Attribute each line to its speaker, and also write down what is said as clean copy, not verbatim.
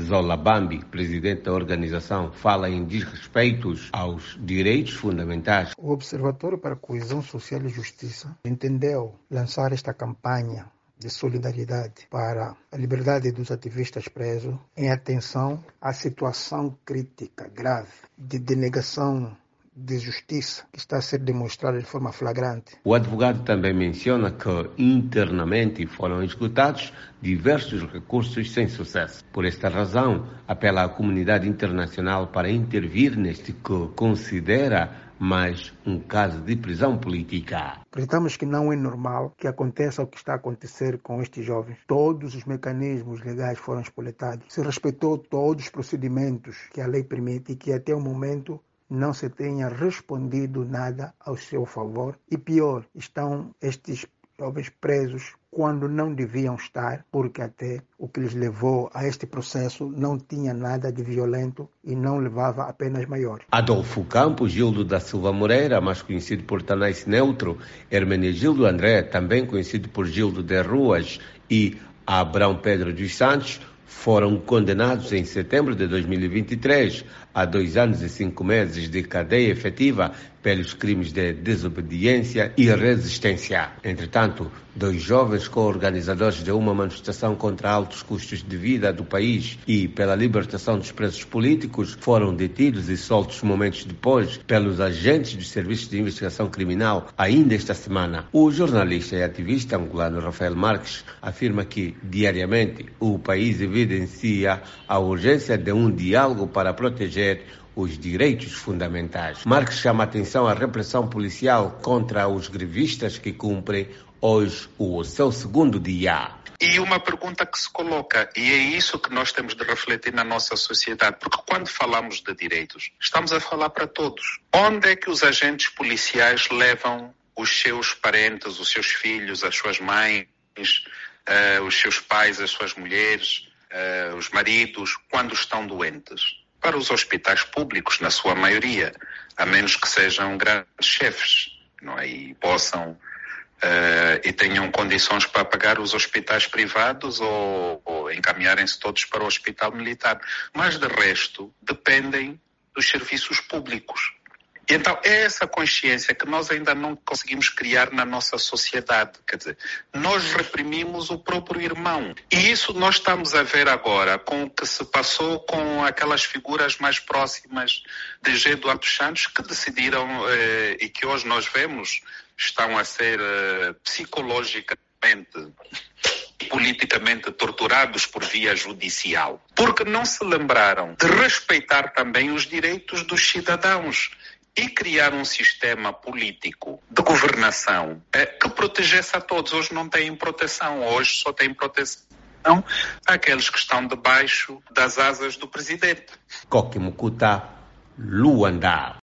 Speaker 1: Zola Bambi, presidente da organização, fala em desrespeitos aos direitos fundamentais.
Speaker 2: O Observatório para a Coesão Social e Justiça entendeu lançar esta campanha de solidariedade para a liberdade dos ativistas presos em atenção à situação crítica, grave, de denegação de justiça que está a ser demonstrada de forma flagrante.
Speaker 1: O advogado também menciona que internamente foram esgotados diversos recursos sem sucesso. Por esta razão, apela à comunidade internacional para intervir neste que considera mais um caso de prisão política.
Speaker 2: Acreditamos que não é normal que aconteça o que está a acontecer com estes jovens. Todos os mecanismos legais foram espoletados. Se respeitou todos os procedimentos que a lei permite e que até o momento não se tenha respondido nada ao seu favor. E pior, estão estes jovens presos quando não deviam estar, porque até o que lhes levou a este processo não tinha nada de violento e não levava a penas maiores.
Speaker 1: Adolfo Campos, Gildo da Silva Moreira, mais conhecido por Tanais Neutro, Hermenegildo André, também conhecido por Gildo de Ruas, e Abrão Pedro dos Santos, foram condenados em setembro de 2023 a 2 anos e 5 meses de cadeia efetiva pelos crimes de desobediência e resistência. Entretanto, 2 jovens co-organizadores de uma manifestação contra altos custos de vida do país e pela libertação dos presos políticos foram detidos e soltos momentos depois pelos agentes dos serviços de investigação criminal ainda esta semana. O jornalista e ativista angolano Rafael Marques afirma que, diariamente, o país evidencia a urgência de um diálogo para proteger os direitos fundamentais. Marques chama a atenção à repressão policial contra os grevistas que cumprem hoje o seu segundo dia.
Speaker 3: E uma pergunta que se coloca, e é isso que nós temos de refletir na nossa sociedade, porque quando falamos de direitos, estamos a falar para todos. Onde é que os agentes policiais levam os seus parentes, os seus filhos, as suas mães, os seus pais, as suas mulheres, os maridos, quando estão doentes? Para os hospitais públicos, na sua maioria, a menos que sejam grandes chefes, não é? E possam e tenham condições para pagar os hospitais privados ou encaminharem-se todos para o hospital militar. Mas, de resto, dependem dos serviços públicos. E então, é essa consciência que nós ainda não conseguimos criar na nossa sociedade. Quer dizer, nós reprimimos o próprio irmão. E isso nós estamos a ver agora com o que se passou com aquelas figuras mais próximas de G. Eduardo Santos que decidiram, e que hoje nós vemos, estão a ser psicologicamente e politicamente torturados por via judicial. Porque não se lembraram de respeitar também os direitos dos cidadãos e criar um sistema político de governação que protegesse a todos. Hoje não têm proteção, hoje só têm proteção aqueles que estão debaixo das asas do presidente.
Speaker 1: Coque Mucuta, Luanda.